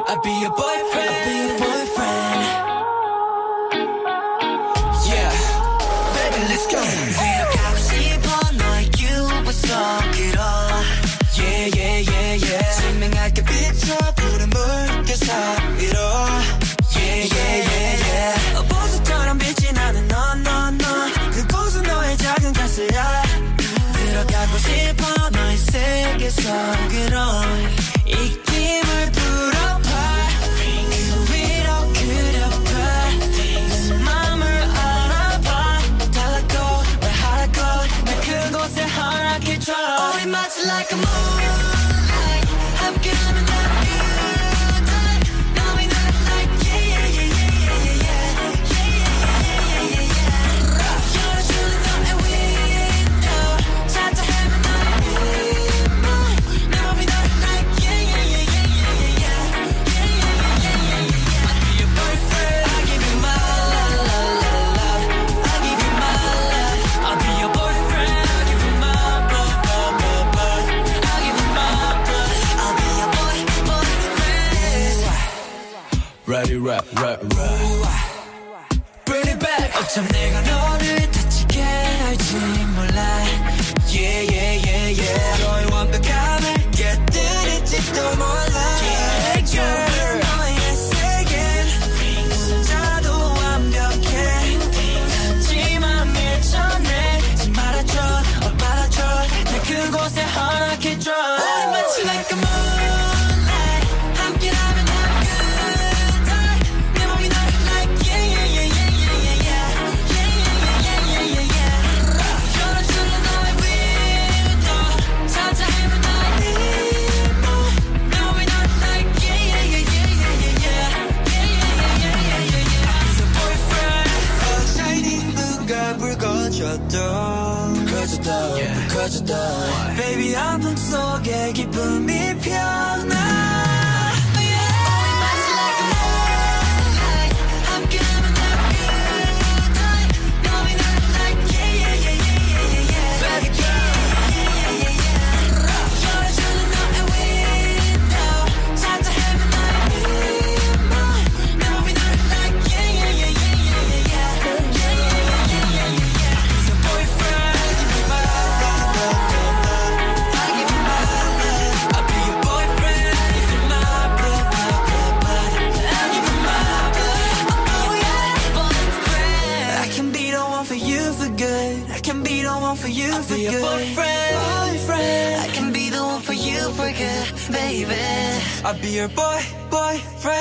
I'll be your boyfriend. I'll be your boyfriend. Yeah, baby, let's go. 위로가고 싶어 너의 유부 속으로. Yeah, yeah, yeah, yeah. 증명할게 비춰 푸른 물결 사이로. Yeah, yeah, yeah, yeah. 보석처럼 빛이 나는 너. 그곳은 너의 작은 가스야. 들어가고 싶어 너의 세계 속으로. 이 힘을 불어봐. 그 위로 그려봐. 내 맘을 알아봐. 달라고 말하라고 내 그곳에 허락해줘. 우리 마치 like a moonlight. 함께하면 다 good time. 너의 나를 like yeah yeah yeah yeah yeah yeah yeah. 열어주는 너의 window. 찾아 헤맨 너의 moonlight. 너의 나를 like yeah yeah yeah yeah yeah yeah. I'll be your boyfriend. I'll give you my love, love, love. I'll give you my love. I'll be your boyfriend. I'll give you my blood, blood, blood, blood. I'll give you my blood. I'll be your boyfriend. Ready, rap. Bring it back. 어쩜 내가 너를 다치게 할지 몰라. Yeah, yeah, yeah, yeah. 너의 완벽함을 깨뜨릴지도 몰라. Yeah, girl. 너의 세계는 혼자도 완벽해. 하지만 밀쳐내지 말아줘. 말아줘. 내 그곳에 허락해줘. 우리 마치 like a moonlight. 함께라면 have a good time. 내 맘이 너를 like yeah, yeah, yeah, yeah, yeah, yeah, yeah, yeah, yeah, yeah, yeah. 열어주는 너의 window. 찾아 헤맨 너의 limbo. 내 맘이 너를 like yeah, yeah, yeah, yeah, yeah, yeah, yeah, yeah, yeah, yeah, yeah. I'll be your boyfriend. Shining 누가 불 꺼져도 Baby 아픔 속에 기쁨이 피어나. For you for good, boyfriend. I can be the one for you for good, baby. I'll be your boyfriend.